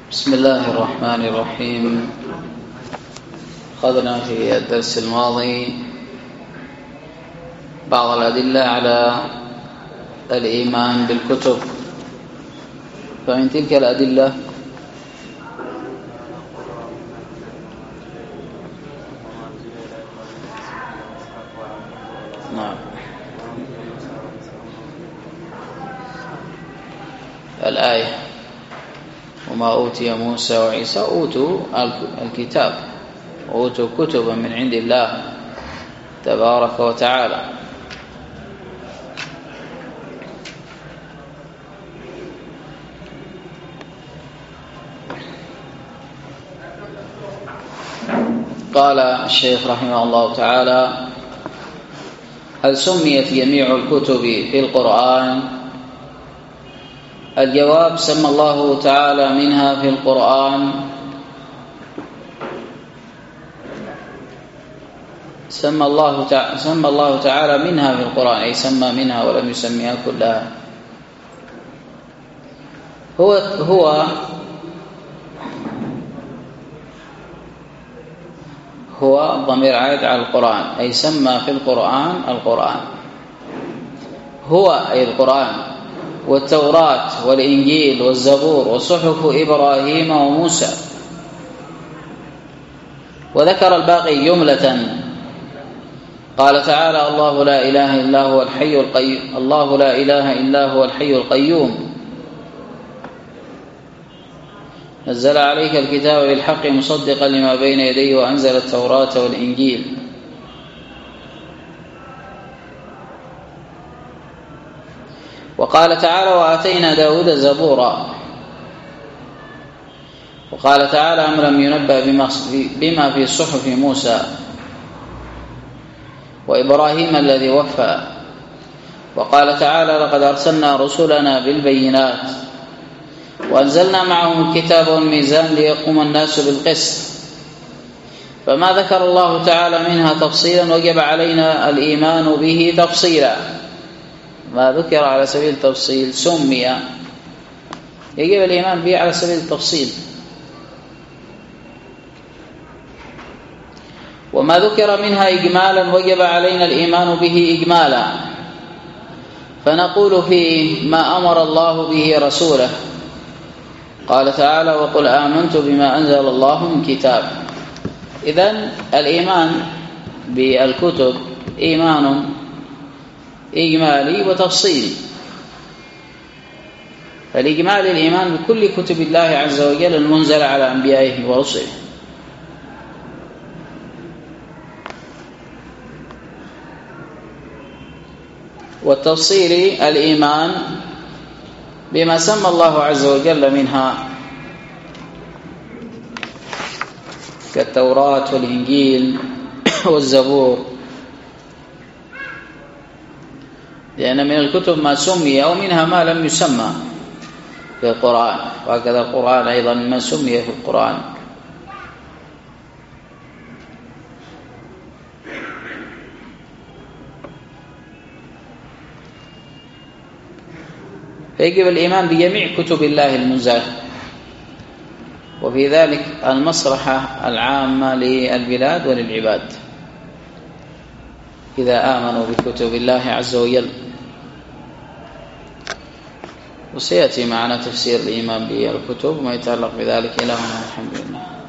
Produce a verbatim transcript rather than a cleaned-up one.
بسم الله الرحمن الرحيم. أخذنا في الدرس الماضي بعض الأدلة على الإيمان بالكتب، فمن تلك الأدلة نعم الآية وما أوتي موسى وعيسى أوتوا الكتاب، أوتوا كتبا من عند الله تبارك وتعالى. قال الشيخ رحمه الله تعالى: هل سميت جميع الكتب في القرآن؟ الجواب: سمى الله تعالى منها في القرآن سمى الله تعالى سمى الله تعالى منها في القرآن، أي سمى منها ولم يسميها كلها. هو هو هو الضمير عائد على القرآن، أي سمى في القرآن القرآن، هو أي القرآن، والتوراة والإنجيل والزبور وصحف إبراهيم وموسى. وذكر الباقي جملة، قال تعالى: الله لا إله إلا هو الحي القيوم الله لا إله إلا هو الحي القيوم نزل عليك الكتاب بالحق مصدقا لما بين يديه وأنزل التوراة والإنجيل. وقال تعالى: وآتينا داود زبورا. وقال تعالى: أم لم ينبأ بما في صحف موسى وإبراهيم الذي وفى. وقال تعالى: لقد أرسلنا رسلنا بالبينات وأنزلنا معهم الكتاب والميزان ليقوم الناس بالقسط. فما ذكر الله تعالى منها تفصيلا وجب علينا الإيمان به تفصيلا. ما ذكر على سبيل التفصيل سمي، يجب الإيمان به على سبيل التفصيل. وما ذكر منها إجمالا وجب علينا الإيمان به إجمالا، فنقول فيه ما أمر الله به رسوله. قال تعالى: وقل آمنت بما أنزل الله من كتاب. إذن الإيمان بالكتب إيمان إجمالي وتفصيلي. فالإجمال الإيمان بكل كتب الله عز وجل المنزل على أنبيائه ورسله. والتفصيل الإيمان بما سمى الله عز وجل منها كالتوراة والإنجيل والزبور، لأن من الكتب ما سمي ومنها ما لم يسمى في القرآن، وهكذا القرآن أيضا ما سمي في القرآن. فيجب الإيمان بجميع كتب الله المنزلة، وفي ذلك المصلحة العامة للبلاد وللعباد إذا آمنوا بكتب الله عز وجل. وسيأتي معنا تفسير الإيمان بالكتب وما يتعلق بذلك. إلهنا الحمد لله.